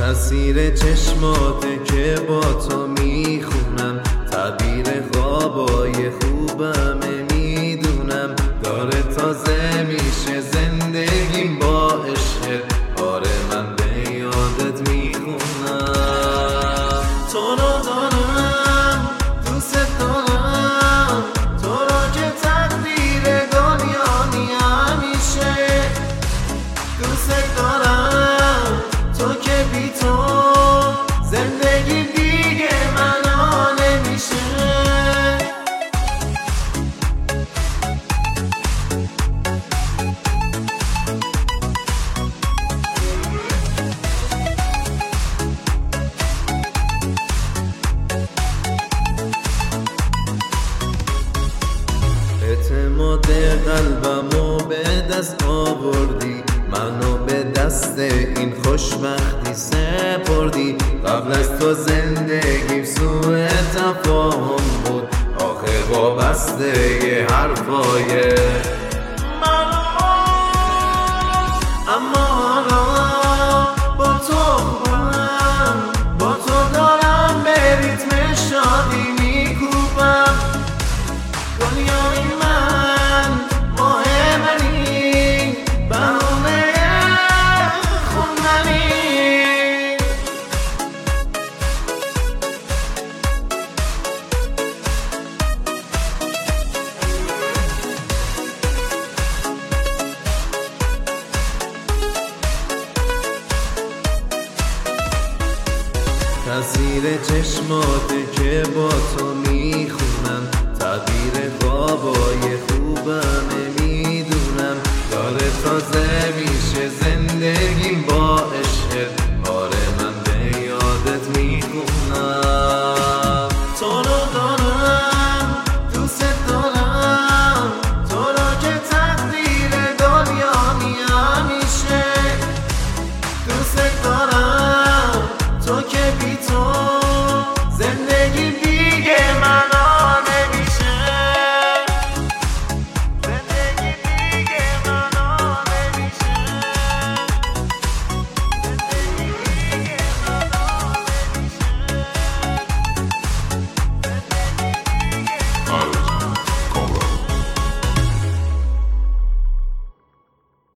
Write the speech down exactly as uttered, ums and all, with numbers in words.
تاثیر چشماته که با تو میخونم، تعبیر خوابای خوبمه میدونم، داره تازه میشه زندگیم با عشق. آره من به یادت میخونم، تو رو دارم دوست دارم، تو رو که تقدیر دنیایی همیشه دوست دارم، تو که بی تو زندگی دیگه معنا نمیشه. اعتماد قلبمو به دست آوردی، منو به دست این خوشبختی سپردی. قبل از تو زندگیم سوء تفاهم بود، آخه وابسته یه حرفای منو، اما حالا با تو خوبم، با تو دارم به ریتم شادی میکوبم. دنیای من ماه منی، بهونه خوندنی. تاثیر چشماته که با تو میخونم، تعبیر خوابای خوبمه میدونم، داره تازه میشه